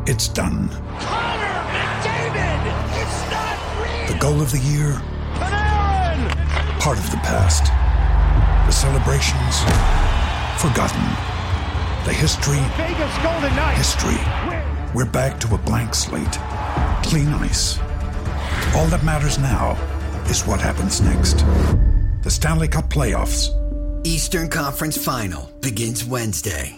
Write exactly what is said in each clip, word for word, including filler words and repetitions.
It's done. Connor McDavid! It's not real! The goal of the year? Panarin! Part of the past. The celebrations? Forgotten. The history? Vegas Golden Knights! History. We're back to a blank slate. Clean ice. All that matters now is what happens next. The Stanley Cup Playoffs. Eastern Conference Final begins Wednesday.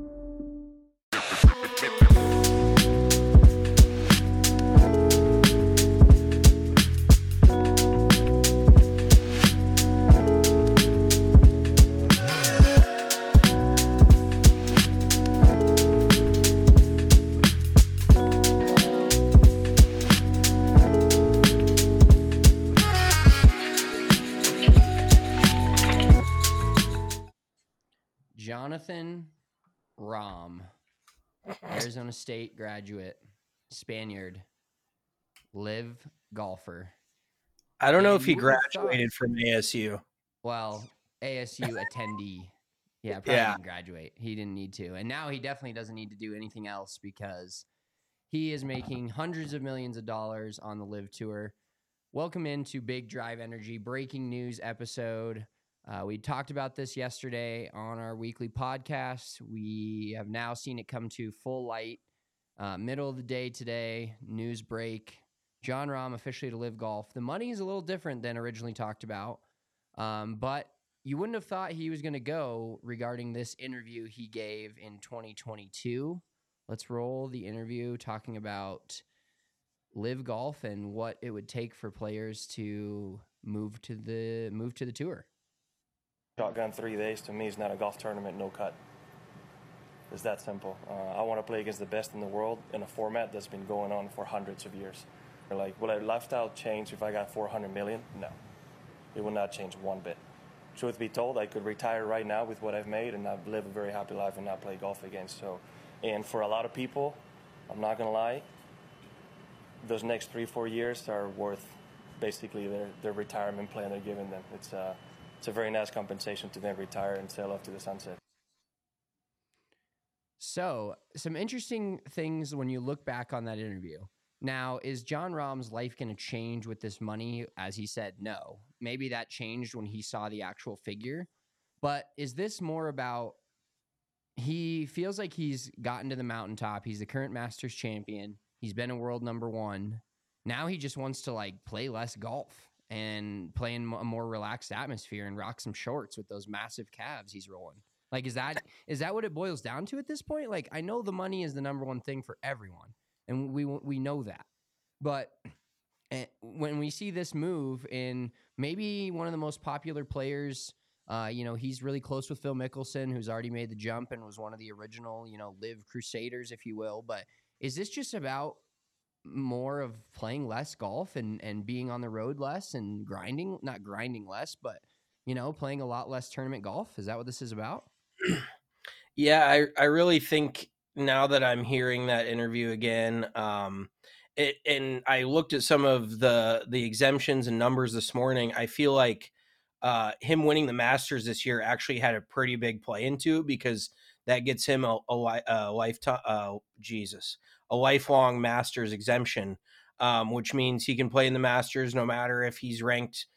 Jonathan Rahm, Arizona State graduate, Spaniard, live golfer. I don't know And if he you would've graduated thought- from A S U. Well, A S U attendee. Yeah, probably Yeah. didn't graduate. He didn't need to. And now he definitely doesn't need to do anything else because he is making hundreds of millions of dollars on the live tour. Welcome into Big Drive Energy breaking news episode. Uh, we talked about this yesterday on our weekly podcast. We have now seen it come to full light. Uh, middle of the day today, news break. Jon Rahm officially to live golf. The money is a little different than originally talked about, um, but you wouldn't have thought he was going to go regarding this interview he gave in twenty twenty-two. Let's roll the interview talking about live golf and what it would take for players to move to the move to the tour. Shotgun three days to me is not a golf tournament, no cut. It's that simple. Uh, I want to play against the best in the world in a format that's been going on for hundreds of years. They're like, will our lifestyle change if I got four hundred million? No, it will not change one bit. Truth be told, I could retire right now with what I've made and not live a very happy life and not play golf again. So, and for a lot of people, I'm not gonna lie, those next three, four years are worth basically their, their retirement plan they're giving them. It's uh, It's a very nice compensation to then retire and sail off to the sunset. So, some interesting things when you look back on that interview. Now, is Jon Rahm's life going to change with this money? As he said, no. Maybe that changed when he saw the actual figure. But is this more about he feels like he's gotten to the mountaintop. He's the current Masters champion. He's been a world number one. Now he just wants to like play less golf and play in a more relaxed atmosphere and rock some shorts with those massive calves he's rolling. Like, is that is that what it boils down to at this point? Like, I know the money is the number one thing for everyone, and we we know that. But when we see this move in maybe one of the most popular players, uh, you know, he's really close with Phil Mickelson, who's already made the jump and was one of the original, you know, live Crusaders, if you will. But is this just about more of playing less golf and, and being on the road less and grinding, not grinding less, but, you know, playing a lot less tournament golf? Is that what this is about? Yeah, I, I really think now that I'm hearing that interview again, um, it, and I looked at some of the, the exemptions and numbers this morning, I feel like uh, him winning the Masters this year actually had a pretty big play into it because that gets him a, a, a lifetime, uh, Jesus, a lifelong Masters exemption, um, which means he can play in the Masters no matter if he's ranked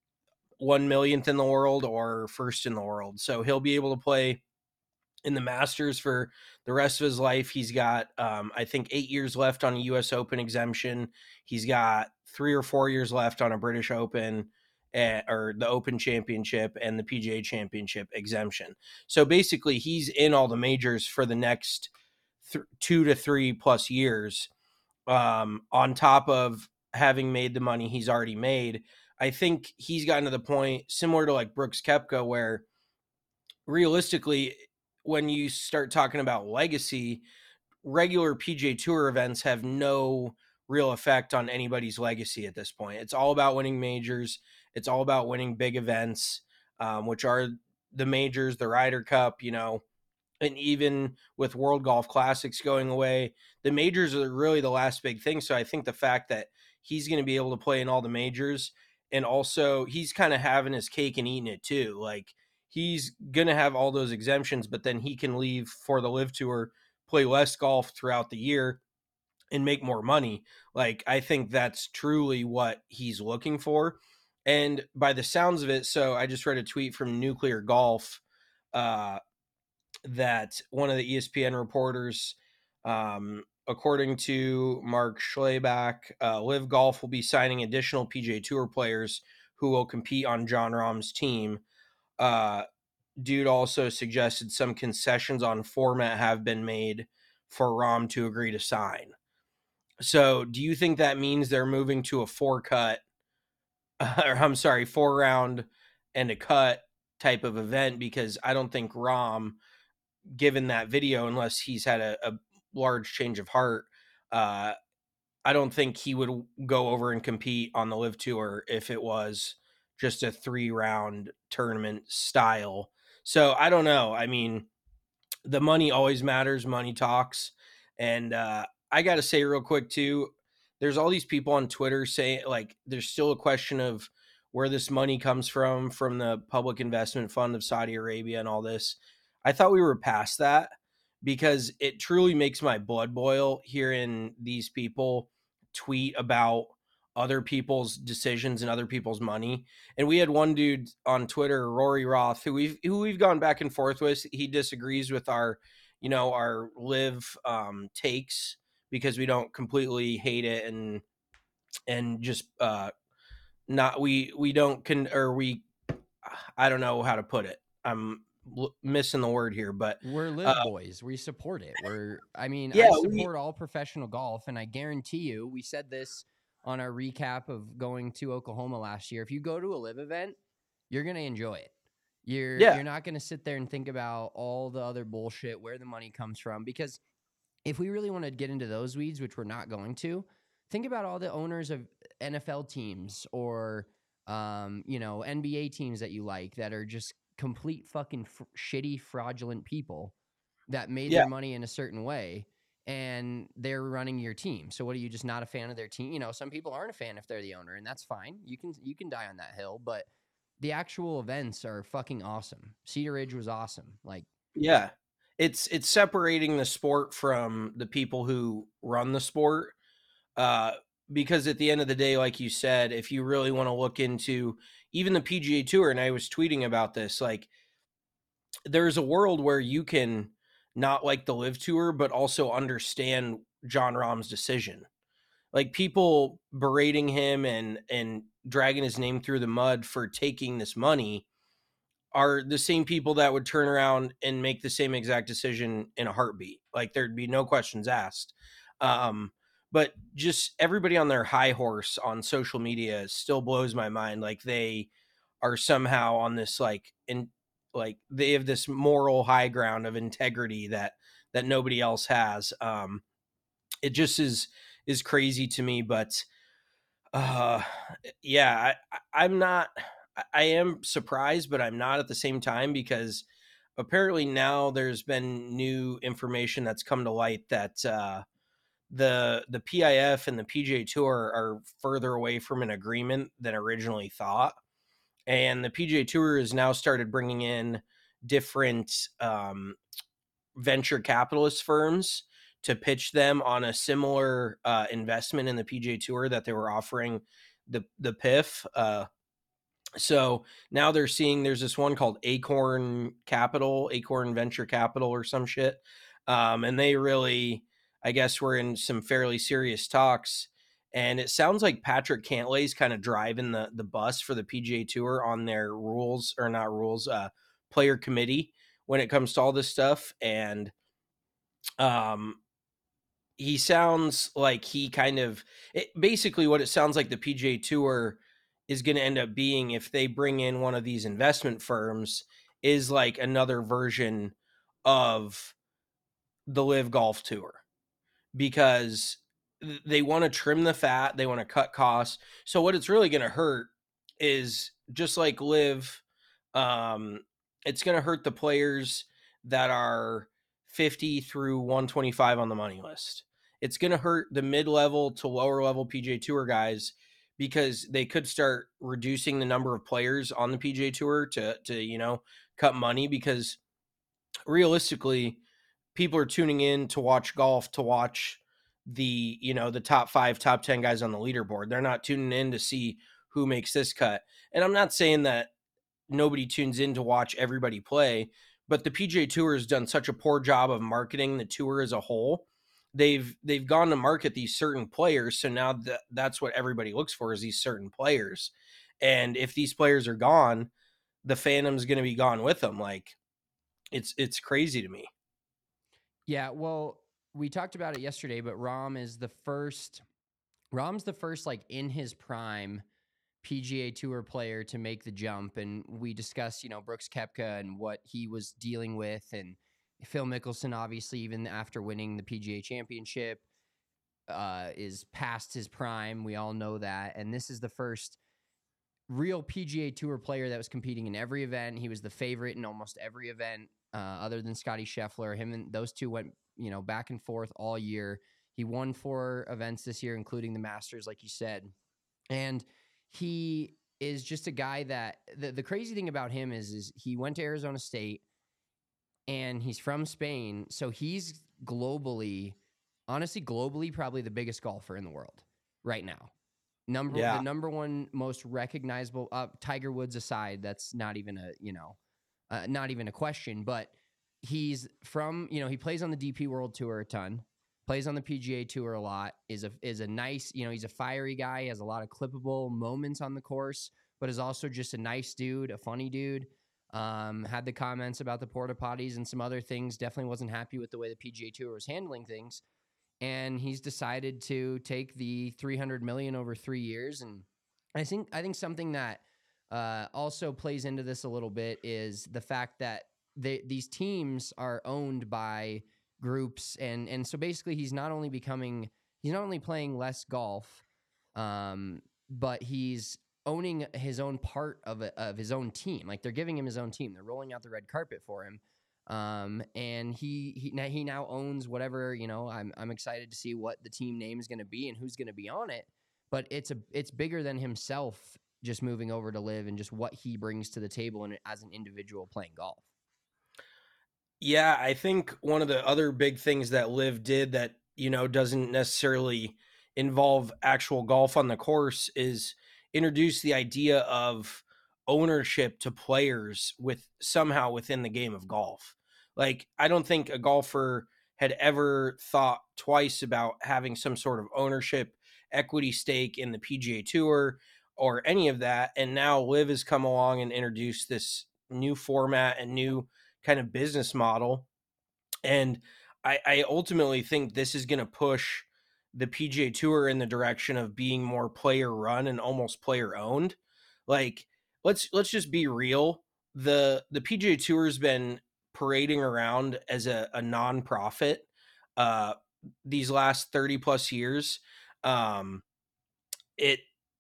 one millionth in the world or first in the world. So he'll be able to play in the Masters for the rest of his life. He's got, um, I think, eight years left on a U S Open exemption. He's got three or four years left on a British Open uh, or the Open Championship and the P G A Championship exemption. So basically, he's in all the majors for the next th- two to three plus years, um, on top of having made the money he's already made. I think he's gotten to the point similar to like Brooks Koepka, where realistically, when you start talking about legacy, regular P G A Tour events have no real effect on anybody's legacy at this point. It's all about winning majors. It's all about winning big events, um, which are the majors, the Ryder Cup, you know, and even with World Golf Classics going away, the majors are really the last big thing. So I think the fact that he's going to be able to play in all the majors, and also he's kind of having his cake and eating it too. Like, he's going to have all those exemptions, but then he can leave for the live tour, play less golf throughout the year, and make more money. Like, I think that's truly what he's looking for. And by the sounds of it, so I just read a tweet from Nuclear Golf uh, that one of the E S P N reporters, um, according to Mark Schlabach, uh, Live Golf will be signing additional P G A Tour players who will compete on Jon Rahm's team. Uh, dude also suggested some concessions on format have been made for Rahm to agree to sign. So do you think that means they're moving to a four cut, or I'm sorry, four round and a cut type of event? Because I don't think Rahm, given that video, unless he's had a, a large change of heart, uh, I don't think he would go over and compete on the Live Tour if it was just a three round tournament style. So I don't know. I mean, the money always matters. Money talks. And uh, I got to say real quick too, there's all these people on Twitter saying, like, there's still a question of where this money comes from, from the Public Investment Fund of Saudi Arabia and all this. I thought we were past that, because it truly makes my blood boil hearing these people tweet about other people's decisions and other people's money. And we had one dude on Twitter, Rory Roth, who we've who we've gone back and forth with. He disagrees with our, you know, our Live um, takes, because we don't completely hate it and and just uh, not we we don't can or we I don't know how to put it. I'm l- missing the word here, but We're Live uh, boys. We support it. We're, I mean, Yeah, I we- support all professional golf, and I guarantee you, we said this on our recap of going to Oklahoma last year. If you go to a Live event, you're gonna enjoy it. You're Yeah. you're not gonna sit there and think about all the other bullshit, where the money comes from, because if we really want to get into those weeds, which we're not going to, think about all the owners of N F L teams or um, you know, N B A teams that you like that are just complete fucking fr- shitty, fraudulent people that made Yeah. their money in a certain way, and they're running your team. So what, are you just not a fan of their team? You know, some people aren't a fan if they're the owner, and that's fine. You can you can die on that hill, but the actual events are fucking awesome. Cedar Ridge was awesome. Like, Yeah. It's it's separating the sport from the people who run the sport. Uh, because at the end of the day, like you said, if you really want to look into even the P G A Tour, and I was tweeting about this, like, there's a world where you can not like the Live Tour, but also understand Jon Rahm's decision. Like, people berating him and and dragging his name through the mud for taking this money are the same people that would turn around and make the same exact decision in a heartbeat. Like, there'd be no questions asked. Um, but just everybody on their high horse on social media still blows my mind. Like, they are somehow on this, like, in like they have this moral high ground of integrity that that nobody else has. Um, it just is is crazy to me. But uh, yeah, I, I- I'm not. I- I am surprised, but I'm not at the same time, because apparently now there's been new information that's come to light that uh, the the P I F and the P G A Tour are further away from an agreement than originally thought, and the P G A Tour has now started bringing in different um, venture capitalist firms to pitch them on a similar uh, investment in the P G A Tour that they were offering the the P I F. Uh, so now they're seeing there's this one called Acorn Capital, Acorn Venture Capital or some shit. Um, and they really, I guess, we're in some fairly serious talks. And it sounds like Patrick Cantlay's kind of driving the, the bus for the P G A Tour on their rules, or not rules, uh, player committee when it comes to all this stuff. And um, he sounds like he kind of it, basically what it sounds like the P G A Tour is going to end up being, if they bring in one of these investment firms, is like another version of the Live Golf Tour, because th- they want to trim the fat, they want to cut costs. So what it's really going to hurt is, just like Live, um, it's going to hurt the players that are fifty through one twenty-five on the money list. It's going to hurt the mid-level to lower level P G A Tour guys, because they could start reducing the number of players on the P G A Tour to, to, you know, cut money, because realistically, people are tuning in to watch golf, to watch the, you know, the top five, top ten guys on the leaderboard. They're not tuning in to see who makes this cut. And I'm not saying that nobody tunes in to watch everybody play, but the P G A Tour has done such a poor job of marketing the tour as a whole. They've they've gone to market these certain players, so now that that's what everybody looks for, is these certain players. And if these players are gone, the fandom's going to be gone with them. Like, it's it's crazy to me. Yeah, well, we talked about it yesterday, but Rahm is the first. Rahm's the first, like, in his prime P G A Tour player to make the jump, and we discussed, you know, Brooks Koepka and what he was dealing with, and Phil Mickelson, obviously, even after winning the P G A Championship, uh, is past his prime. We all know that, and this is the first real P G A Tour player that was competing in every event. He was the favorite in almost every event, uh, other than Scotty Scheffler. Him and those two went, you know, back and forth all year. He won four events this year, including the Masters, like you said, and he is just a guy that the, the crazy thing about him is, is he went to Arizona State and he's from Spain. So he's globally, honestly, globally, probably the biggest golfer in the world right now. Number, yeah. the number one most recognizable, uh, Tiger Woods aside, that's not even a, you know, uh, not even a question, but he's from, you know, he plays on the D P World Tour a ton. Plays on the P G A Tour a lot, is a is a nice, you know, he's a fiery guy, he has a lot of clippable moments on the course, but is also just a nice dude, a funny dude. Um, had the comments about the porta potties and some other things, definitely wasn't happy with the way the P G A Tour was handling things. And he's decided to take the three hundred million dollars over three years. And I think I think something that uh, also plays into this a little bit is the fact that they, these teams are owned by groups, and and so basically he's not only becoming he's not only playing less golf, um, but he's owning his own part of a, of his own team. Like, they're giving him his own team. They're rolling out the red carpet for him, um, and he he now, he now owns whatever. You know, I'm I'm excited to see what the team name is going to be and who's going to be on it. But it's a it's bigger than himself just moving over to live and just what he brings to the table and as an individual playing golf. Yeah, I think one of the other big things that Liv did that, you know, doesn't necessarily involve actual golf on the course is introduce the idea of ownership to players with somehow within the game of golf. Like, I don't think a golfer had ever thought twice about having some sort of ownership equity stake in the P G A Tour or any of that. And now Liv has come along and introduced this new format and new kind of business model. And I, I ultimately think this is going to push the P G A Tour in the direction of being more player run and almost player owned. Like, let's, let's just be real. The, the P G A Tour has been parading around as a, a non-profit, uh, these last thirty plus years. Um, it,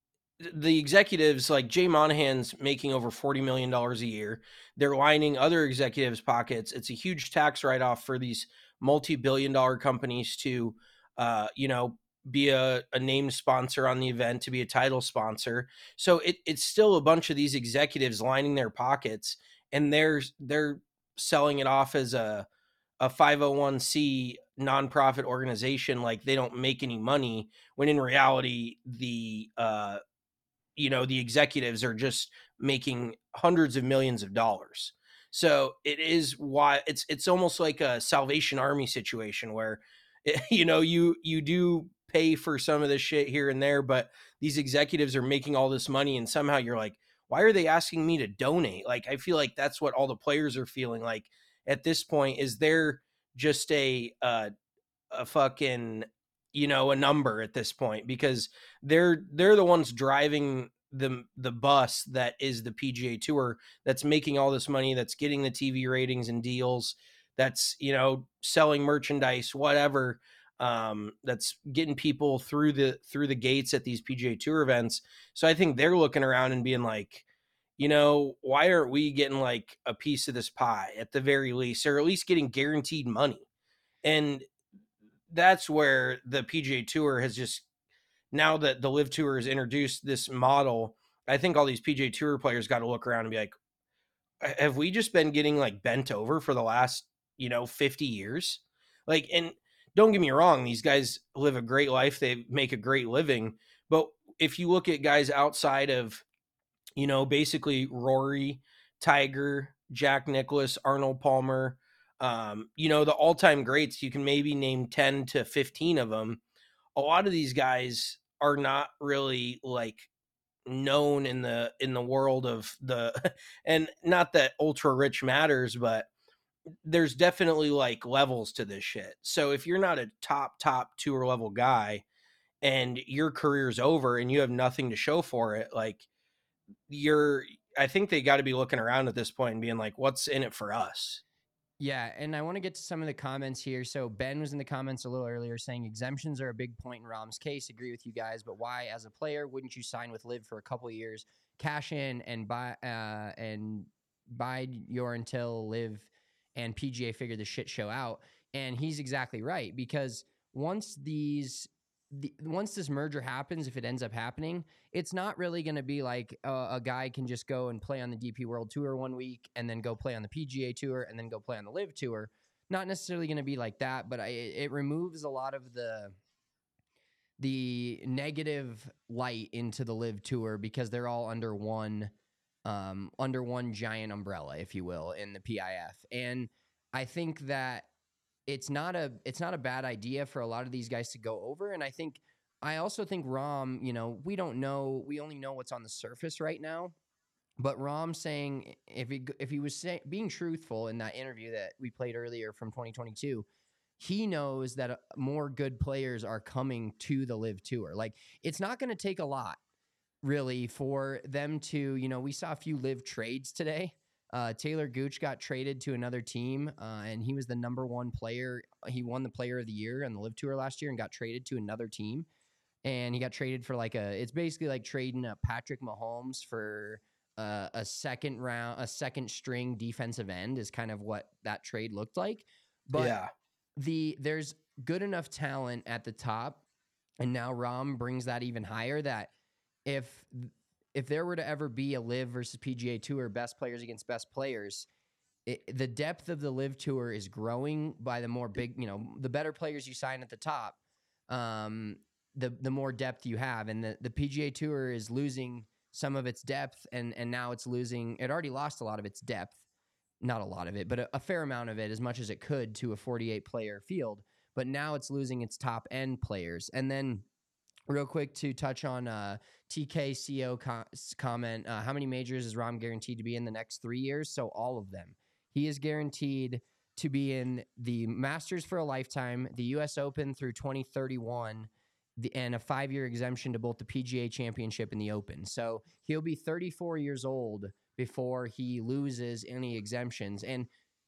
the executives like Jay Monahan's making over forty million dollars a year. They're lining other executives' pockets. It's a huge tax write-off for these multi-billion dollar companies to, uh, you know, be a, a named sponsor on the event, to be a title sponsor. So it, it's still a bunch of these executives lining their pockets, and they're, they're selling it off as a, a five oh one c nonprofit organization. Like, they don't make any money, when in reality, the, uh, you know, the executives are just making hundreds of millions of dollars. So it is why it's, it's almost like a Salvation Army situation where, you know, you, you do pay for some of this shit here and there, but these executives are making all this money, and somehow you're like, why are they asking me to donate? Like, I feel like that's what all the players are feeling like at this point. Is there just a, uh, a fucking, you know, a number at this point, because they're, they're the ones driving the, the bus that is the P G A Tour, that's making all this money, that's getting the T V ratings and deals, that's, you know, selling merchandise, whatever, um, that's getting people through the, through the gates at these P G A Tour events. So I think they're looking around and being like, you know, why aren't we getting like a piece of this pie at the very least, or at least getting guaranteed money? And that's where the P G A Tour has just, now that the Live Tour has introduced this model, I think all these P G A Tour players got to look around and be like, have we just been getting like bent over for the last, you know, fifty years? Like, and don't get me wrong, these guys live a great life. They make a great living. But if you look at guys outside of, you know, basically Rory, Tiger, Jack Nicklaus, Arnold Palmer, um, you know, the all-time greats, you can maybe name ten to fifteen of them. A lot of these guys are not really like known in the in the world of the and not that ultra rich matters, but there's definitely like levels to this shit. So if you're not a top top tour level guy and your career's over and you have nothing to show for it, like you're I think they got to be looking around at this point and being like, what's in it for us? Yeah, and I want to get to some of the comments here. So Ben was in the comments a little earlier saying exemptions are a big point in Rahm's case. Agree with you guys, but why, as a player, wouldn't you sign with Liv for a couple of years, cash in, and buy uh, and bide your until Liv and P G A figure the shit show out? And he's exactly right, because once these the, once this merger happens, if it ends up happening, it's not really going to be like uh, a guy can just go and play on the D P World Tour one week and then go play on the P G A Tour and then go play on the Live Tour. Not necessarily going to be like that, but I, it removes a lot of the the negative light into the Live Tour because they're all under one um, under one giant umbrella, if you will, in the P I F. And I think that it's not a it's not a bad idea for a lot of these guys to go over. And I think I also think Rahm, you know, we don't know, we only know what's on the surface right now. But Rahm saying, if he if he was say, being truthful in that interview that we played earlier from twenty twenty-two, he knows that more good players are coming to the Live Tour. Like, it's not going to take a lot, really, for them to, you know, we saw a few Live trades today. Uh, Taylor Gooch got traded to another team, uh, and he was the number one player. He won the Player of the Year on the Live Tour last year and got traded to another team. And he got traded for like a, it's basically like trading a Patrick Mahomes for uh, a second round, a second string defensive end is kind of what that trade looked like. But yeah. the there's good enough talent at the top, and now Rahm brings that even higher, that if if there were to ever be a Live versus P G A Tour, best players against best players, it, the depth of the Live Tour is growing by the more big, you know, the better players you sign at the top, um, the the more depth you have. And the, the P G A Tour is losing some of its depth, and and now it's losing, it already lost a lot of its depth. Not a lot of it, but a, a fair amount of it, as much as it could, to a forty-eight player field. But now it's losing its top end players. And then real quick to touch on uh, T K C O co- comment, uh, how many majors is Rahm guaranteed to be in the next three years? So all of them. He is guaranteed to be in the Masters for a lifetime, the U S Open through twenty thirty-one, the, and a five-year exemption to both the P G A Championship and the Open. So he'll be thirty-four years old before he loses any exemptions. And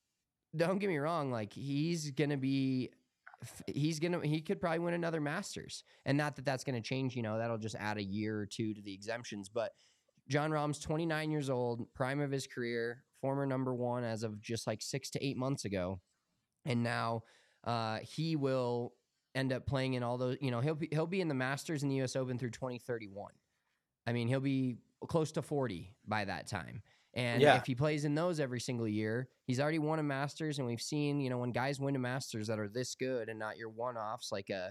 don't get me wrong, like, he's going to be, he's going to, he could probably win another Masters. And not that that's going to change, you know, that'll just add a year or two to the exemptions. But Jon Rahm's twenty-nine years old, prime of his career, former number one as of just like six to eight months ago. And now uh, he will end up playing in all those, you know, he'll be, he'll be in the Masters and the U S Open through twenty thirty-one. I mean, he'll be close to forty by that time. And yeah. if he plays in those every single year, he's already won a Masters. And we've seen, you know, when guys win a Masters that are this good and not your one-offs like a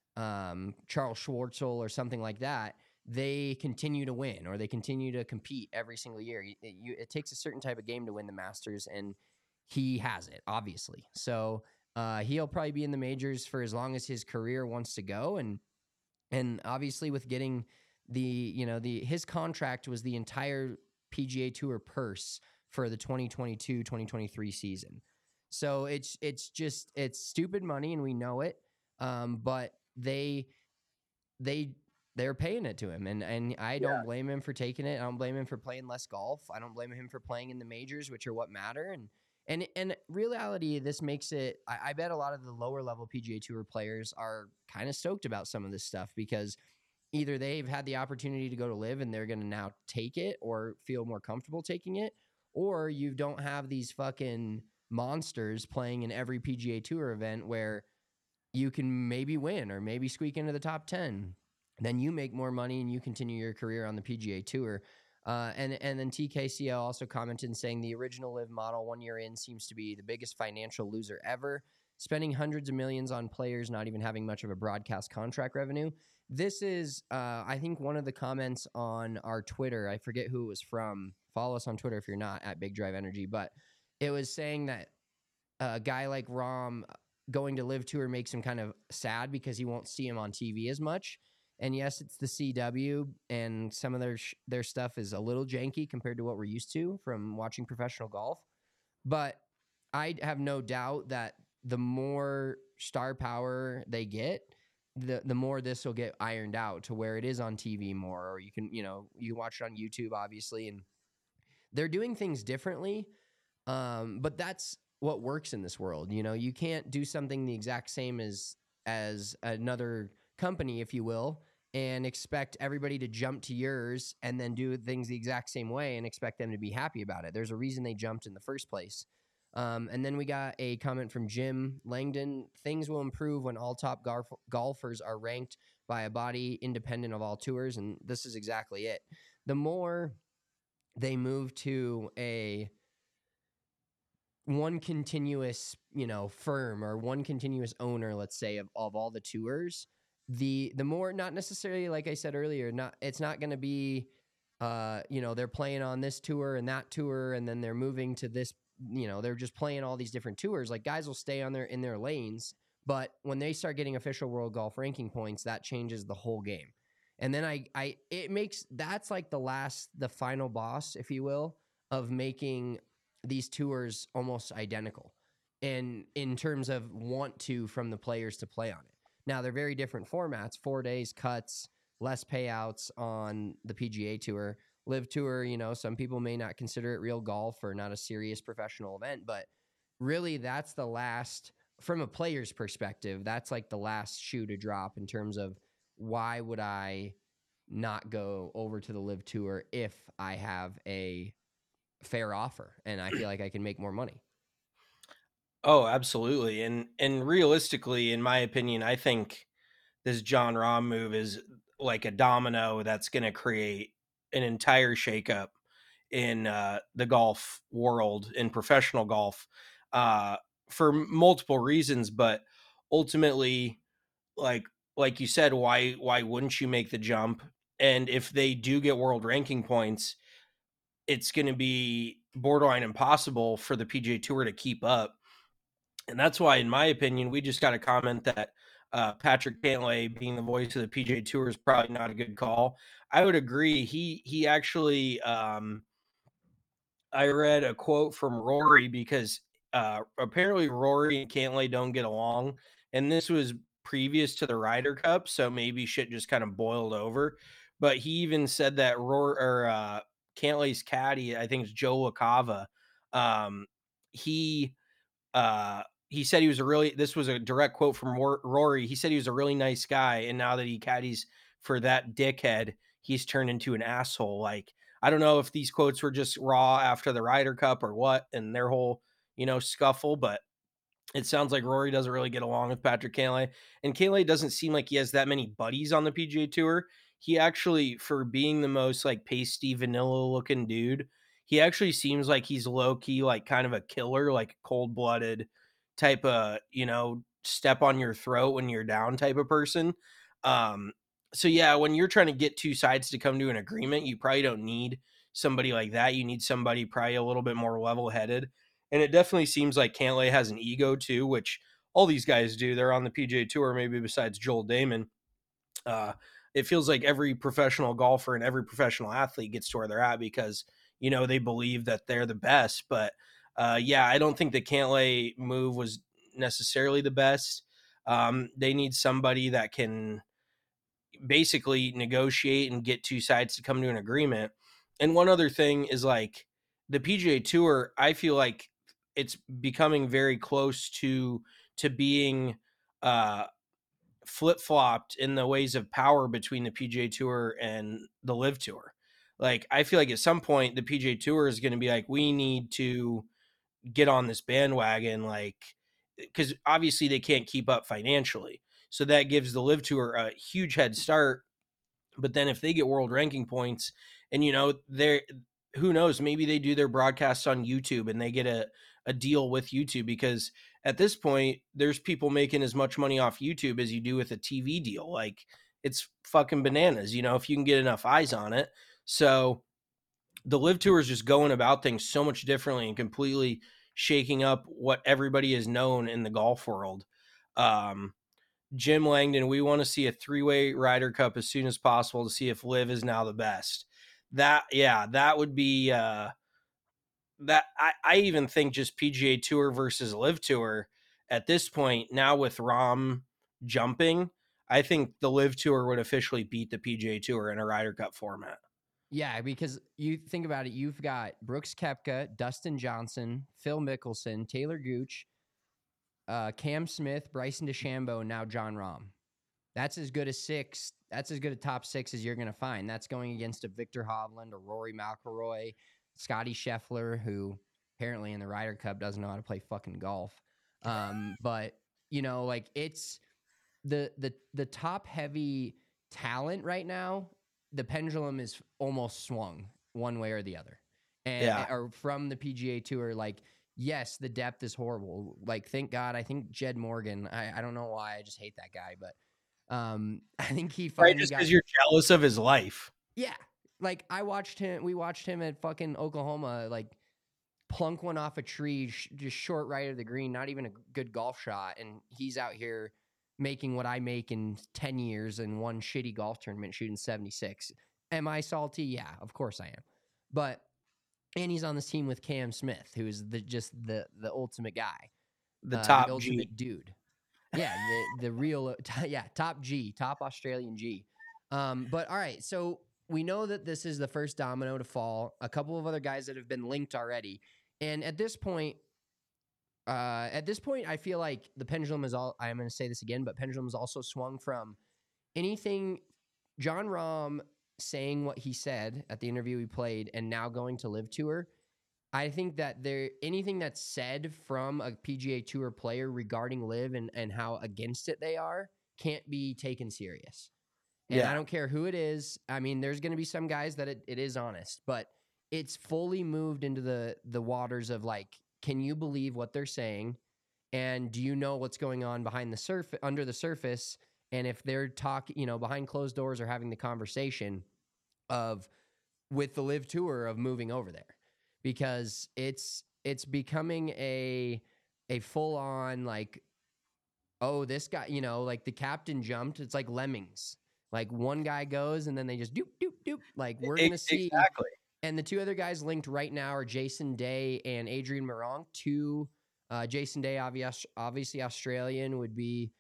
um, Charles Schwartzel or something like that, they continue to win, or they continue to compete every single year. It, you, it takes a certain type of game to win the Masters, and he has it, obviously. So uh, he'll probably be in the majors for as long as his career wants to go. And and obviously with getting the, you know, the his contract was the entire P G A Tour purse for the twenty twenty-two twenty twenty-three season. So it's it's just it's stupid money, and we know it. Um, but they they they're paying it to him, and and I don't yeah. blame him for taking it. I don't blame him for playing less golf. I don't blame him for playing in the majors, which are what matter. And and and reality, this makes it. I, I bet a lot of the lower level P G A Tour players are kind of stoked about some of this stuff, because either they've had the opportunity to go to Live and they're going to now take it or feel more comfortable taking it, or you don't have these fucking monsters playing in every P G A Tour event where you can maybe win or maybe squeak into the top ten. Then you make more money and you continue your career on the P G A Tour. Uh, and, and then T K C L also commented saying the original Live model one year in seems to be the biggest financial loser ever. spending hundreds of millions on players, not even having much of a broadcast contract revenue. This is, uh, I think, one of the comments on our Twitter. I forget who it was from. Follow us on Twitter if you're not, at Big Drive Energy. But it was saying that a guy like Rahm going to Live Tour makes him kind of sad because he won't see him on T V as much. And yes, it's the C W, and some of their sh- their stuff is a little janky compared to what we're used to from watching professional golf. But I have no doubt that the more star power they get, the the more this will get ironed out to where it is on T V more, or you can, you know, you can watch it on YouTube, obviously. And they're doing things differently, um, but that's what works in this world. You know, you can't do something the exact same as as another company, if you will, and expect everybody to jump to yours and then do things the exact same way and expect them to be happy about it. There's a reason they jumped in the first place. Um, and then we got a comment from Jim Langdon. Things will improve when all top golf- golfers are ranked by a body independent of all tours. And this is exactly it. The more they move to a one continuous, you know, firm or one continuous owner, let's say, of, of all the tours, the the more, not necessarily, like I said earlier, not it's not going to be, uh, you know, they're playing on this tour and that tour, and then they're moving to this, you know, they're just playing all these different tours. Like, guys will stay on their in their lanes, but when they start getting official world golf ranking points, that changes the whole game. And then I, I, it makes, that's like the last, the final boss, if you will, of making these tours almost identical. And in terms of want to from the players to play on it. Now, they're very different formats, four days, cuts, less payouts on the P G A Tour. Live Tour, you know, some people may not consider it real golf or not a serious professional event, but really that's the last, from a player's perspective, that's like the last shoe to drop in terms of why would I not go over to the Live Tour if I have a fair offer and I feel like I can make more money. Oh, absolutely. And and realistically, in my opinion, I think this Jon Rahm move is like a domino that's going to create an entire shakeup in uh, the golf world, in professional golf, uh, for multiple reasons. But ultimately, like like you said, why why wouldn't you make the jump? And if they do get world ranking points, it's going to be borderline impossible for the P G A Tour to keep up. And that's why, in my opinion, we just got a comment that uh, Patrick Cantlay being the voice of the P G A Tour is probably not a good call. I would agree. He he actually, um, I read a quote from Rory because uh, apparently Rory and Cantlay don't get along, and this was previous to the Ryder Cup, so maybe shit just kind of boiled over. But he even said that Rory or uh, Cantlay's caddy, I think it's Joe LaCava, um, he. Uh, he said he was a really, this was a direct quote from Rory. He said he was a really nice guy. And now that he caddies for that dickhead, he's turned into an asshole. Like, I don't know if these quotes were just raw after the Ryder Cup or what, and their whole, you know, scuffle, but it sounds like Rory doesn't really get along with Patrick Cantlay. And Cantlay doesn't seem like he has that many buddies on the P G A Tour. He actually, for being the most like pasty vanilla looking dude, he actually seems like he's low key, like kind of a killer, like cold blooded type of, you know, step on your throat when you're down type of person. Um, so yeah, when you're trying to get two sides to come to an agreement, you probably don't need somebody like that. You need somebody probably a little bit more level headed. And it definitely seems like Cantlay has an ego too, which all these guys do. They're on the P G A Tour, maybe besides Joel Damon. Uh, it feels like every professional golfer and every professional athlete gets to where they're at because, you know, they believe that they're the best. But uh, yeah, I don't think the Cantlay move was necessarily the best. Um, they need somebody that can basically negotiate and get two sides to come to an agreement. And one other thing is like the P G A Tour, I feel like it's becoming very close to to being uh, flip-flopped in the ways of power between the P G A Tour and the Live Tour. Like, I feel like at some point the P G A Tour is going to be like, we need to get on this bandwagon, like, because obviously they can't keep up financially. So that gives the Live Tour a huge head start. But then if they get world ranking points and, you know, they're, who knows, maybe they do their broadcasts on YouTube and they get a, a deal with YouTube, because at this point, there's people making as much money off YouTube as you do with a T V deal. Like, it's fucking bananas, you know, if you can get enough eyes on it. So the Live Tour is just going about things so much differently and completely shaking up what everybody has known in the golf world. Um, Jim Langdon, we want to see a three-way Ryder Cup as soon as possible to see if Live is now the best. That, yeah, that would be uh, that. I, I even think just P G A Tour versus Live Tour at this point now with Rahm jumping, I think the Live Tour would officially beat the P G A Tour in a Ryder Cup format. Yeah, because you think about it, you've got Brooks Koepka, Dustin Johnson, Phil Mickelson, Taylor Gooch, uh, Cam Smith, Bryson DeChambeau, and now Jon Rahm. That's as good as six. That's as good a top six as you're going to find. That's going against a Victor Hovland, a Rory McIlroy, Scotty Scheffler, who apparently in the Ryder Cup doesn't know how to play fucking golf. Um, but you know, like it's the the the top heavy talent right now. The pendulum is almost swung one way or the other, and Yeah. or from the P G A Tour. Like, yes, the depth is horrible. Like, thank God. I think Jed Morgan. I, I don't know why. I just hate that guy, but um, I think he finally Right, just got. because you're jealous of his life. Yeah, like I watched him. We watched him at fucking Oklahoma, like plunk one off a tree, sh- just short right of the green. Not even a good golf shot, and he's out here making what I make in ten years in one shitty golf tournament, shooting seventy-six. Am I salty? Yeah, of course I am. But and he's on this team with Cam Smith, who is the just the the ultimate guy, The uh, top the G. ultimate dude. Yeah, the the real yeah top G, top Australian G. Um, but all right, so we know that this is the first domino to fall. A couple of other guys that have been linked already, and at this point. Uh, at this point, I feel like the pendulum is all. I'm going to say this again, but pendulum is also swung from anything. Jon Rahm saying what he said at the interview he played, and now going to Live Tour. I think that there anything that's said from a P G A Tour player regarding Live and and how against it they are can't be taken serious. And Yeah. I don't care who it is. I mean, there's going to be some guys that it, it is honest, but it's fully moved into the the waters of like. Can you believe what they're saying? And do you know what's going on behind the surface, under the surface? And if they're talking, you know, behind closed doors or having the conversation of with the Live Tour of moving over there, because it's it's becoming a a full on like, oh, this guy, you know, like the captain jumped. It's like lemmings. Like one guy goes and then they just doop doop doop. Like we're gonna see Exactly. And the two other guys linked right now are Jason Day and Adrian Meronk. Two, uh, Jason Day, obvious, obviously Australian, would be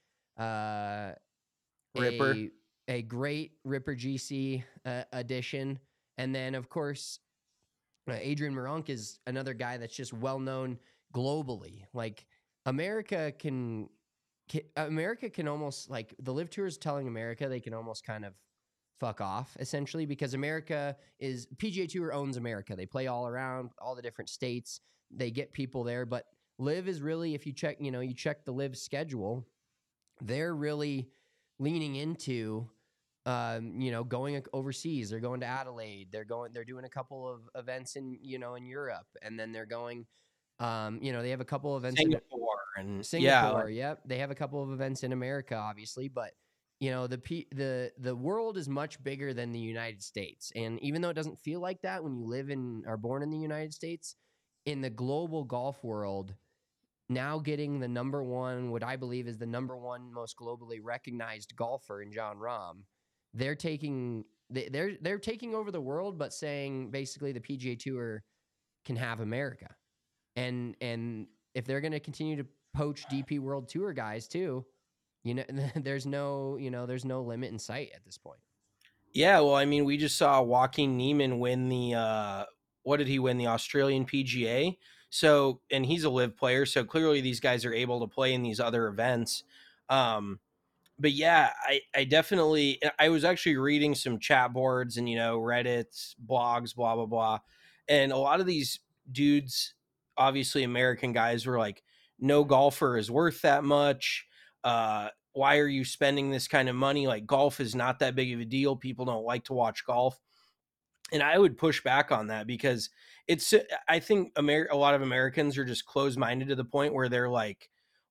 uh, Ripper. A, a great Ripper G C uh, addition. And then, of course, uh, Adrian Meronk is another guy that's just well known globally. Like America can, can, America can almost like the Live Tour is telling America they can almost kind of fuck off essentially because America is P G A Tour owns America. They play all around all the different states. They get people there, but Live is really, if you check, you know, you check the Live schedule, they're really leaning into, um, you know, going overseas. They're going to Adelaide. They're going, they're doing a couple of events in, you know, in Europe, and then they're going, um, you know, they have a couple of events Singapore in and Singapore. yeah, Yep. They have a couple of events in America, obviously, but you know, the P, the the world is much bigger than the United States. And even though it doesn't feel like that when you live in are born in the United States, in the global golf world, now getting the number one, what I believe is the number one most globally recognized golfer in Jon Rahm, they're taking they, they're they're taking over the world, but saying basically the P G A Tour can have America. And and if they're going to continue to poach D P World Tour guys too, you know, there's no, you know, there's no limit in sight at this point. Yeah, well, I mean, we just saw Joaquin Niemann win the uh, what did he win? The Australian P G A. So, and he's a Live player, so clearly these guys are able to play in these other events. Um, but yeah, I, I definitely, I was actually reading some chat boards and, you know, Reddits, blogs, blah, blah, blah. And a lot of these dudes, obviously American guys, were like, no golfer is worth that much. Uh, why are you spending this kind of money? Like, golf is not that big of a deal. People don't like to watch golf. And I would push back on that because it's, I think Amer- a lot of Americans are just closed-minded to the point where they're like,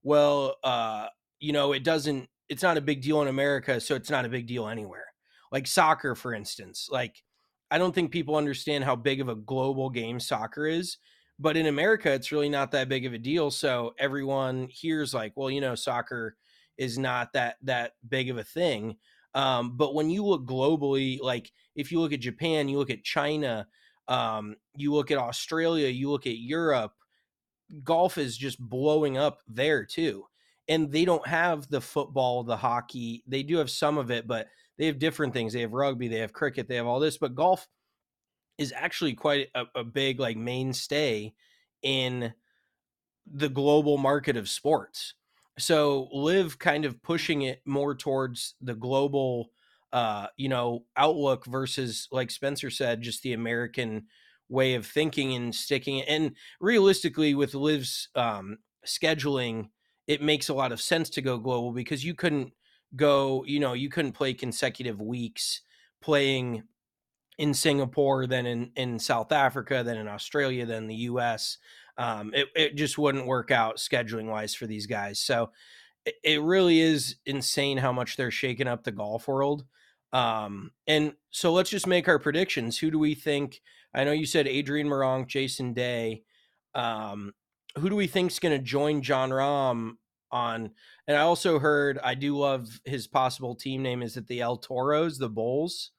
well, uh, you know, it doesn't, it's not a big deal in America, so it's not a big deal anywhere. Like soccer, for instance. Like, I don't think people understand how big of a global game soccer is, but in America, it's really not that big of a deal. So everyone here's like, well, you know, soccer is not that that big of a thing. Um, but when you look globally, like if you look at Japan, you look at China, um, you look at Australia, you look at Europe, golf is just blowing up there too. And they don't have the football, the hockey. They do have some of it, but they have different things. They have rugby, they have cricket, they have all this. But golf is actually quite a, a big like mainstay in the global market of sports. So Live kind of pushing it more towards the global, uh, you know, outlook versus, like Spencer said, just the American way of thinking and sticking. And realistically, with Live's um, scheduling, it makes a lot of sense to go global because you couldn't go, you know, you couldn't play consecutive weeks playing in Singapore, then in, in South Africa, then in Australia, then the U S. Um, it, it just wouldn't work out scheduling wise for these guys. So it, it really is insane how much they're shaking up the golf world. Um, and so let's just make our predictions. Who do we think? I know you said Adrian Meronk, Jason Day. Um, who do we think is going to join Jon Rahm on? And I also heard, I do love his possible team name. Is it the El Toros, the Bulls?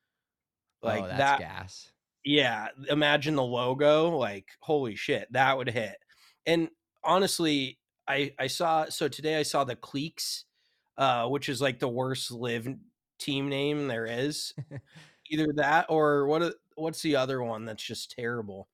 Like oh, that's that. gas. Yeah. Imagine the logo, like, holy shit, that would hit. And honestly, I, I saw, so today I saw the Cleeks, uh, which is like the worst Live team name there is. Either that or what, what's the other one that's just terrible?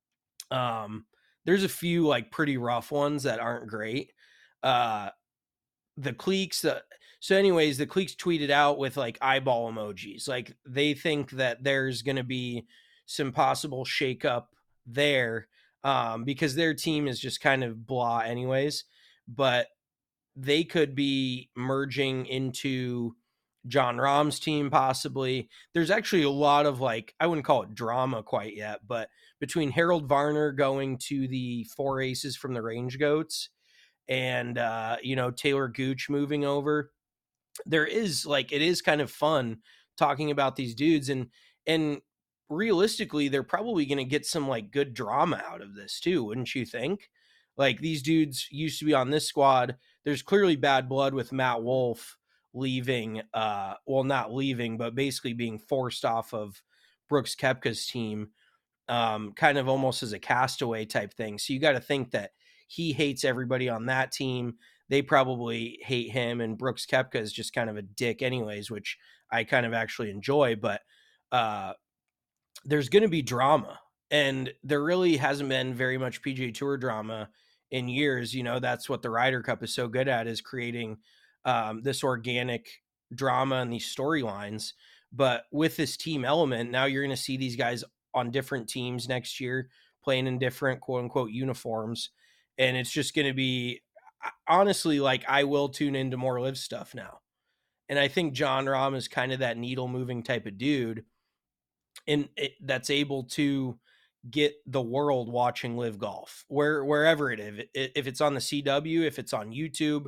Um, there's a few like pretty rough ones that aren't great. Uh, the Cleeks, the, so anyways, the Cleeks tweeted out with like eyeball emojis. Like they think that there's going to be some possible shakeup there um, because their team is just kind of blah anyways, but they could be merging into Jon Rahm's team possibly. There's actually a lot of like, I wouldn't call it drama quite yet, but between Harold Varner going to the Four Aces from the Range Goats and, uh, you know, Taylor Gooch moving over, there is like, it is kind of fun talking about these dudes and, and realistically, they're probably going to get some like good drama out of this too. Wouldn't you think? Like these dudes used to be on this squad. There's clearly bad blood with Matt Wolff leaving, uh, well, not leaving, but basically being forced off of Brooks Koepka's team, um, kind of almost as a castaway type thing. So you got to think that he hates everybody on that team. They probably hate him, and Brooks Koepka is just kind of a dick anyways, which I kind of actually enjoy, but uh, there's going to be drama, and there really hasn't been very much P G A Tour drama in years. You know, that's what the Ryder Cup is so good at, is creating um, this organic drama and these storylines. But with this team element, now you're going to see these guys on different teams next year playing in different quote unquote uniforms. And it's just going to be, honestly, like I will tune into more Live stuff now. And I think Jon Rahm is kind of that needle moving type of dude, and it, that's able to get the world watching Live Golf where, wherever it is. If it's on the C W, if it's on YouTube,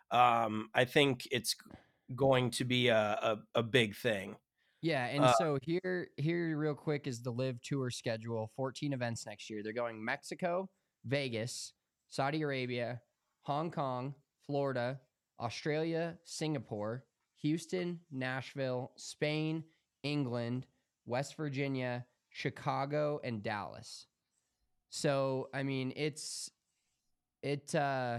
um, I think it's going to be a, a, a big thing. Yeah, and Uh, so here, here real quick is the Live Tour schedule. fourteen events next year. They're going Mexico, Vegas, Saudi Arabia, Hong Kong, Florida, Australia, Singapore, Houston, Nashville, Spain, England, West Virginia, Chicago, and Dallas. So, I mean, it's it uh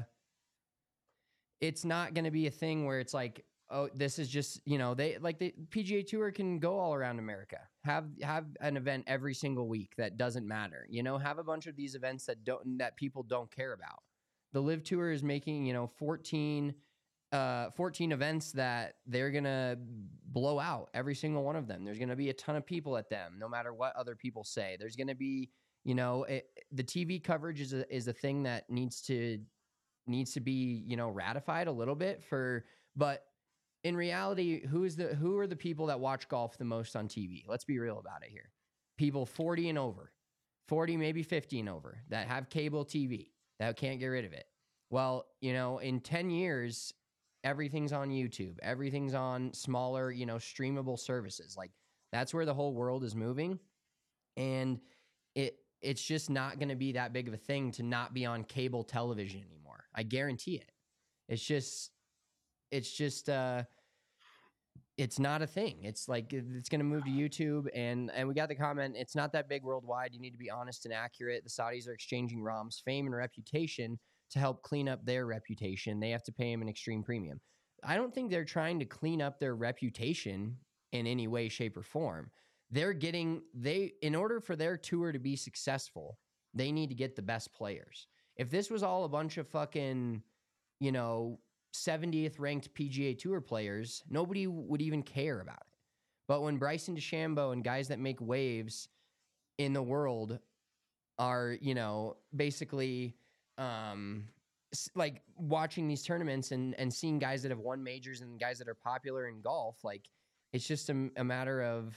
it's not going to be a thing where it's like, oh, this is just, you know, they like the P G A Tour can go all around America. Have have an event every single week that doesn't matter. You know, have a bunch of these events that don't that people don't care about. The Live Tour is making, you know, fourteen uh fourteen events that they're going to blow out every single one of them. There's going to be a ton of people at them no matter what other people say. There's going to be, you know, it, the T V coverage is a, is a thing that needs to needs to be, you know, ratified a little bit for, but in reality, who is the who are the people that watch golf the most on T V? Let's be real about it here. People forty and over, forty, maybe fifty and over that have cable T V that can't get rid of it. Well, you know, in ten years, everything's on YouTube. Everything's on smaller, you know, streamable services. Like that's where the whole world is moving. And it it's just not going to be that big of a thing to not be on cable television anymore. I guarantee it. It's just it's just uh it's not a thing. It's like it's going to move to YouTube, and and we got the comment. It's not that big worldwide. You need to be honest and accurate. The Saudis are exchanging Rom's fame and reputation to help clean up their reputation. They have to pay him an extreme premium. I don't think they're trying to clean up their reputation in any way, shape, or form. They're getting they in order for their tour to be successful, they need to get the best players. If this was all a bunch of fucking, you know, seventieth ranked P G A Tour players, nobody would even care about it. But when Bryson DeChambeau and guys that make waves in the world are, you know, basically um, like watching these tournaments and, and seeing guys that have won majors and guys that are popular in golf, like it's just a, a matter of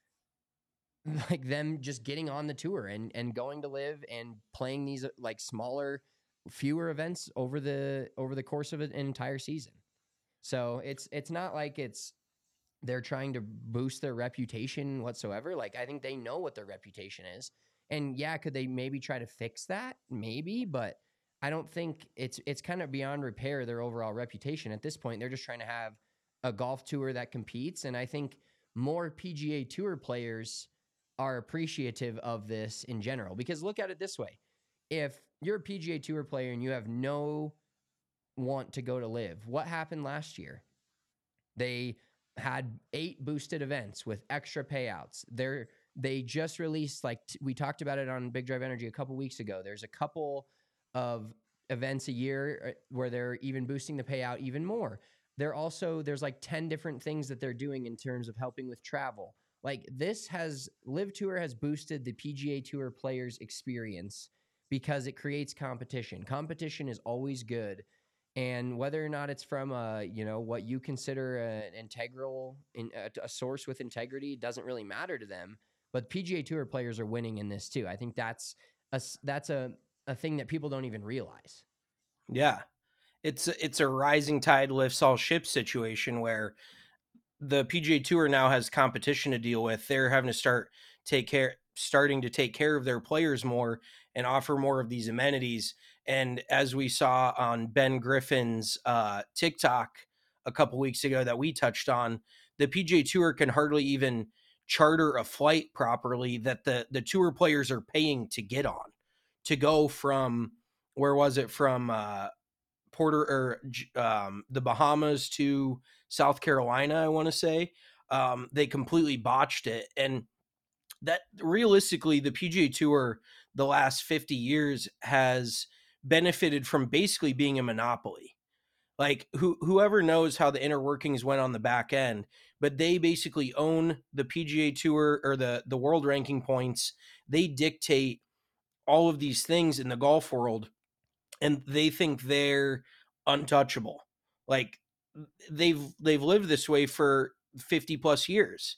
like them just getting on the tour and, and going to live and playing these like smaller, fewer events over the over the course of an entire season. So it's it's not like it's they're trying to boost their reputation whatsoever. Like I think they know what their reputation is. And yeah, could they maybe try to fix that? Maybe, but I don't think it's it's kind of beyond repair their overall reputation. At this point, they're just trying to have a golf tour that competes. And I think more P G A Tour players are appreciative of this in general. Because look at it this way. If you're a P G A Tour player and you have no want to go to live, what happened last year? They had eight boosted events with extra payouts. They're, they just released, like t- we talked about it on Big Drive Energy a couple weeks ago. There's a couple of events a year where they're even boosting the payout even more. They're also, there's like ten different things that they're doing in terms of helping with travel. Like this has, Live Tour has boosted the P G A Tour players' experience because it creates competition. Competition is always good. And whether or not it's from a, you know, what you consider an integral, in, a, a source with integrity doesn't really matter to them. But P G A Tour players are winning in this too. I think that's a, that's a, a thing that people don't even realize. Yeah. It's, it's a rising tide lifts all ships situation where the P G A Tour now has competition to deal with. They're having to start take care, starting to take care of their players more and offer more of these amenities. And as we saw on Ben Griffin's uh, TikTok a couple weeks ago that we touched on, the P G A Tour can hardly even charter a flight properly that the, the tour players are paying to get on, to go from, where was it, from uh, Porter or um, the Bahamas to South Carolina, I want to say. Um, they completely botched it. And that realistically, the P G A Tour the last fifty years has benefited from basically being a monopoly. Like who, whoever knows how the inner workings went on the back end, but they basically own the P G A Tour or the, the world ranking points. They dictate all of these things in the golf world, and they think they're untouchable. Like they've, they've lived this way for fifty plus years.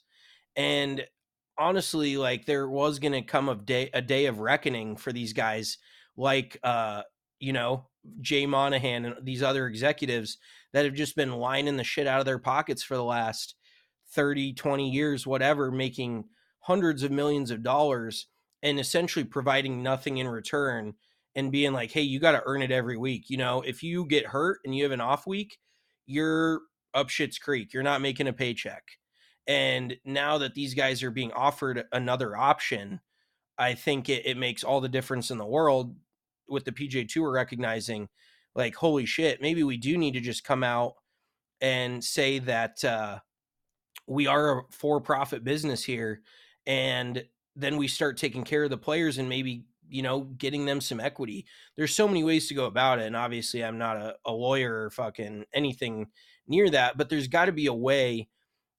And honestly, like there was going to come a day, a day of reckoning for these guys, like, uh, you know, Jay Monahan and these other executives that have just been lining the shit out of their pockets for the last thirty, twenty years, whatever, making hundreds of millions of dollars and essentially providing nothing in return and being like, hey, you got to earn it every week. You know, if you get hurt and you have an off week, you're up shit's creek. You're not making a paycheck. And now that these guys are being offered another option, I think it, it makes all the difference in the world with the P G A Tour recognizing like, holy shit, maybe we do need to just come out and say that uh, we are a for-profit business here. And then we start taking care of the players and maybe, you know, getting them some equity. There's so many ways to go about it. And obviously I'm not a, a lawyer or fucking anything near that, but there's got to be a way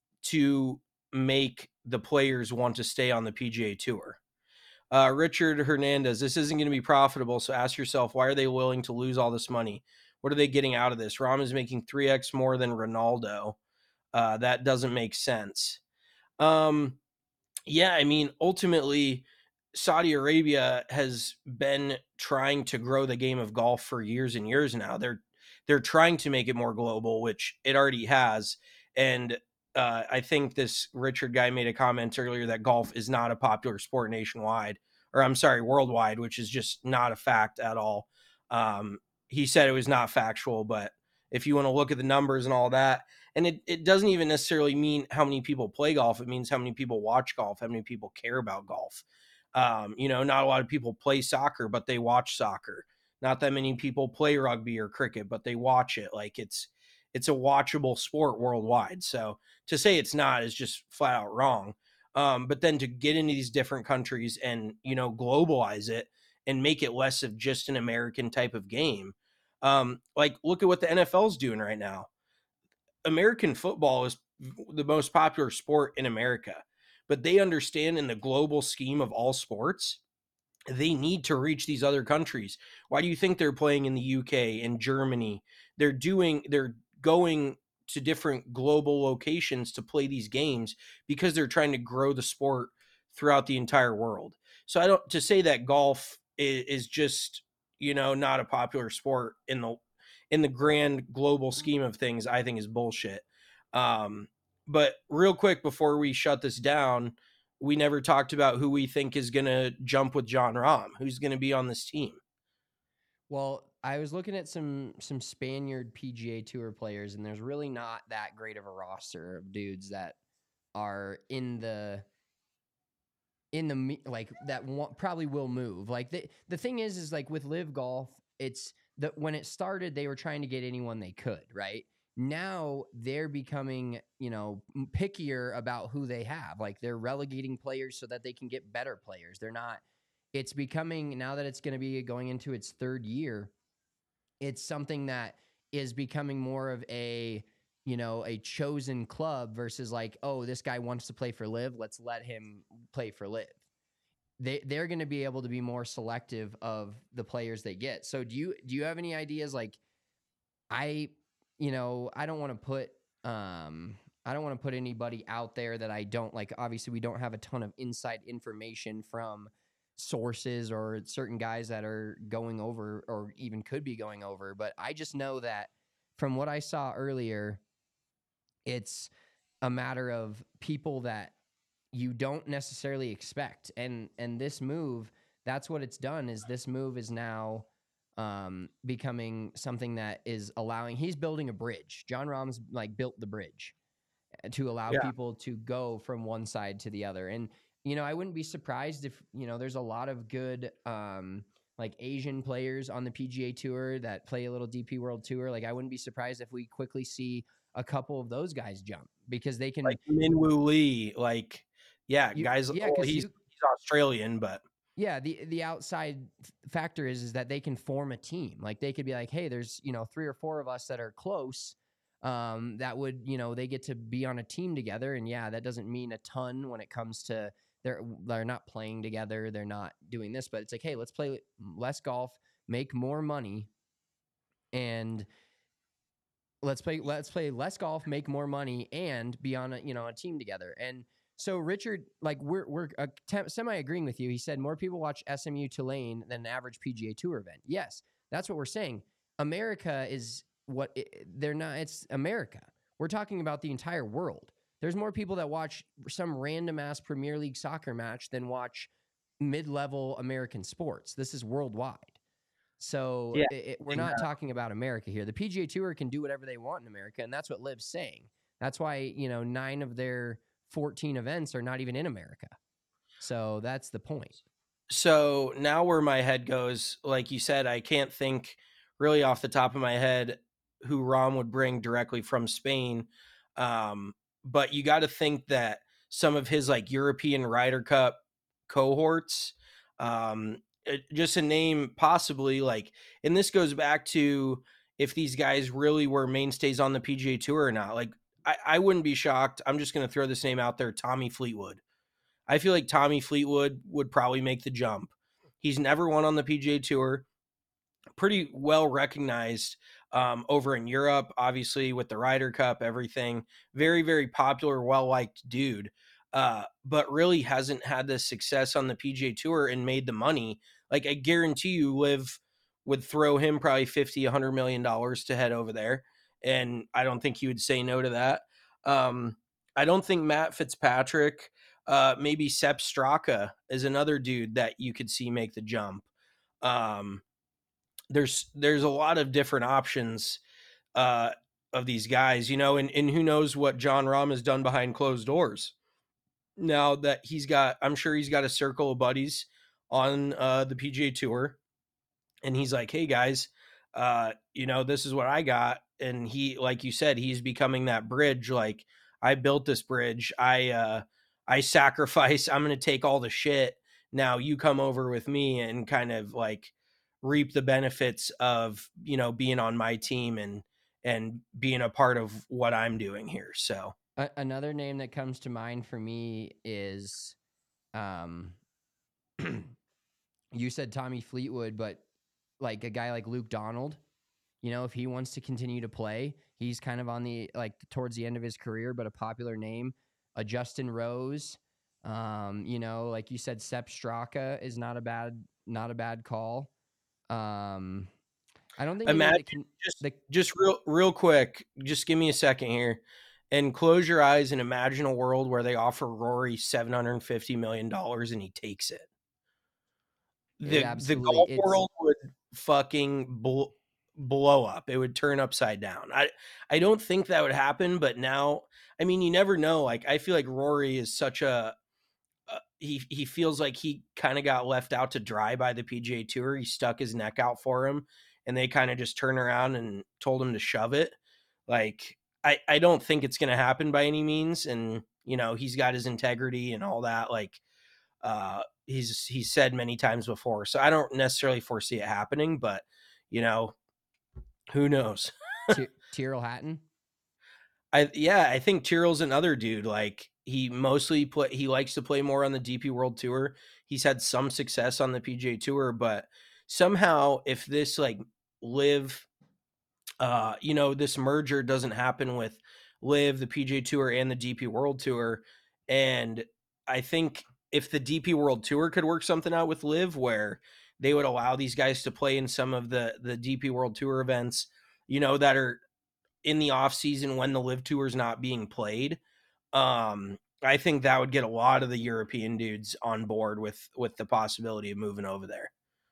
to make the players want to stay on the P G A Tour. Uh, Richard Hernandez, this isn't going to be profitable. So ask yourself, why are they willing to lose all this money? What are they getting out of this? Rahm is making three X more than Ronaldo. Uh, that doesn't make sense. Um, yeah, I mean, ultimately Saudi Arabia has been trying to grow the game of golf for years and years now. They're they're trying to make it more global, which it already has. And uh, I think this Richard guy made a comment earlier that golf is not a popular sport nationwide, or I'm sorry, worldwide, which is just not a fact at all. Um, he said it was not factual, but if you want to look at the numbers and all that, and it, it doesn't even necessarily mean how many people play golf. It means how many people watch golf, how many people care about golf. Um, you know, not a lot of people play soccer, but they watch soccer. Not that many people play rugby or cricket, but they watch it. Like it's, it's a watchable sport worldwide. So to say it's not is just flat out wrong. Um, but then to get into these different countries and, you know, globalize it and make it less of just an American type of game. Um, like look at what the N F L is doing right now. American football is the most popular sport in America, but they understand in the global scheme of all sports, they need to reach these other countries. Why do you think they're playing in the U K and Germany? They're doing, they're going to different global locations to play these games because they're trying to grow the sport throughout the entire world. So I don't, to say that golf is, is just, you know, not a popular sport in the, in the grand global scheme of things, I think is bullshit. Um, but real quick, before we shut this down, we never talked about who we think is going to jump with Jon Rahm, who's going to be on this team. Well, I was looking at some some Spaniard P G A Tour players, and there's really not that great of a roster of dudes that are in the in the like that want, probably will move. Like the the thing is, is like with Live Golf, it's that when it started, they were trying to get anyone they could, right? Now they're becoming, you know, pickier about who they have. Like they're relegating players so that they can get better players. They're not, it's becoming, now that it's going to be going into its third year, it's something that is becoming more of a, you know, a chosen club versus like, oh, this guy wants to play for Live, let's let him play for Live. They they're going to be able to be more selective of the players they get. So do you do you have any ideas? Like, I, you know, I don't want to put um I don't want to put anybody out there that I don't like. Obviously, we don't have a ton of inside information from sources or certain guys that are going over or even could be going over. But I just know that from what I saw earlier, it's a matter of people that you don't necessarily expect. And and this move, that's what it's done, is this move is now um, becoming something that is allowing, he's building a bridge. Jon Rahm's like built the bridge to allow yeah. people to go from one side to the other. And, you know, I wouldn't be surprised if, you know, there's a lot of good um, like Asian players on the P G A Tour that play a little D P World Tour. Like I wouldn't be surprised if we quickly see a couple of those guys jump because they can, like Minwoo Lee, like, yeah, you, guys. Yeah, well, he's, you, he's Australian, but yeah, the the outside factor is is that they can form a team. Like they could be like, hey, there's, you know, three or four of us that are close. Um, that would, you know, they get to be on a team together, and yeah, that doesn't mean a ton when it comes to they're they're not playing together, they're not doing this, but it's like, hey, let's play less golf, make more money, and let's play let's play less golf, make more money, and be on a, you know, a team together. And so Richard, like we're we're uh, te- semi agreeing with you. He said more people watch S M U Tulane than an average P G A Tour event. Yes, that's what we're saying. America is what it, they're not. It's America. We're talking about the entire world. There's more people that watch some random ass Premier League soccer match than watch mid-level American sports. This is worldwide. So yeah, it, it, we're not talking about America here. The P G A Tour can do whatever they want in America, and that's what Liv's saying. That's why, you know, nine of their fourteen events are not even in America. So that's the point. So now where my head goes, like you said, I can't think really off the top of my head who Rahm would bring directly from Spain. Um, but you got to think that some of his like European Ryder Cup cohorts, um, it, just a name possibly like, and this goes back to if these guys really were mainstays on the P G A Tour or not. Like, I, I wouldn't be shocked. I'm just going to throw this name out there. Tommy Fleetwood. I feel like Tommy Fleetwood would probably make the jump. He's never won on the P G A Tour. Pretty well recognized um, over in Europe, obviously with the Ryder Cup, everything. Very, very popular, well-liked dude. uh, but really hasn't had the success on the P G A Tour and made the money. Like, I guarantee you Liv would throw him probably fifty, a hundred million dollars to head over there. And I don't think he would say no to that. Um, I don't think Matt Fitzpatrick, uh, maybe Sepp Straka is another dude that you could see make the jump. Um, there's, there's a lot of different options, uh, of these guys, you know, and, and who knows what Jon Rahm has done behind closed doors. Now that he's got, I'm sure he's got a circle of buddies on uh, the P G A Tour, and he's like, hey guys, uh, you know, this is what I got. And he, like you said, he's becoming that bridge. Like, I built this bridge. I, uh, I sacrifice. I'm going to take all the shit. Now you come over with me and kind of like reap the benefits of, you know, being on my team and, and being a part of what I'm doing here. So uh, another name that comes to mind for me is, um, you said Tommy Fleetwood, but like a guy like Luke Donald, you know, if he wants to continue to play, he's kind of on the, like towards the end of his career, but a popular name, a Justin Rose, um, you know, like you said, Sepp Straka is not a bad, not a bad call. Um, I don't think Imagine, can, just, the, just real, real quick, just give me a second here and close your eyes and imagine a world where they offer Rory seven hundred fifty million dollars and he takes it. The, the golf world would fucking blow, blow up. It would turn upside down. I, I don't think that would happen, but now, I mean, you never know. Like, I feel like Rory is such a, uh, he, he feels like he kind of got left out to dry by the P G A Tour. He stuck his neck out for him and they kind of just turned around and told him to shove it. Like, I, I don't think it's going to happen by any means. And, you know, he's got his integrity and all that. Like, uh, he's, he's said many times before, so I don't necessarily foresee it happening, but you know, who knows? T- Tyrrell Hatton. I, yeah, I think Tyrrell's another dude. Like, he mostly play, he likes to play more on the D P World Tour. He's had some success on the P G A Tour, but somehow if this like Liv, uh, you know, this merger doesn't happen with Liv, the P G A Tour and the D P World Tour. And I think if the D P World Tour could work something out with Liv where they would allow these guys to play in some of the, the D P World Tour events, you know, that are in the off season when the Liv Tour is not being played. Um, I think that would get a lot of the European dudes on board with, with the possibility of moving over there.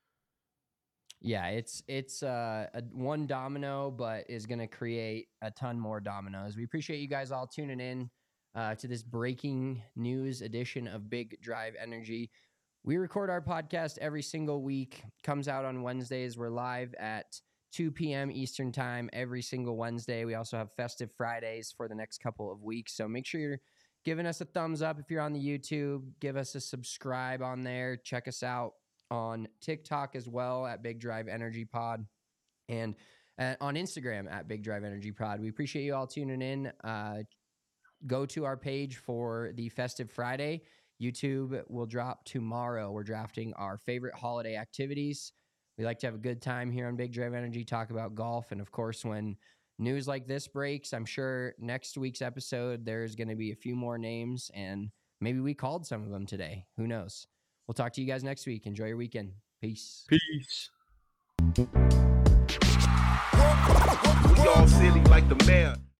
Yeah, it's it's uh, a one domino, but is going to create a ton more dominoes. We appreciate you guys all tuning in uh, to this breaking news edition of Big Drive Energy. We record our podcast every single week. Comes out on Wednesdays. We're live at two p.m. Eastern time every single Wednesday. We also have festive Fridays for the next couple of weeks. So make sure you're giving us a thumbs up if you're on the YouTube. Give us a subscribe on there. Check us out on TikTok as well at Big Drive Energy Pod, and uh, on Instagram at Big Drive Energy Pod. We appreciate you all tuning in. Uh, go to our page for the festive Friday. YouTube will drop tomorrow. We're drafting our favorite holiday activities. We like to have a good time here on Big Drive Energy, talk about golf. And of course, when news like this breaks, I'm sure next week's episode, there's going to be a few more names, and maybe we called some of them today. Who knows? We'll talk to you guys next week. Enjoy your weekend. Peace. Peace. We all silly like the mayor.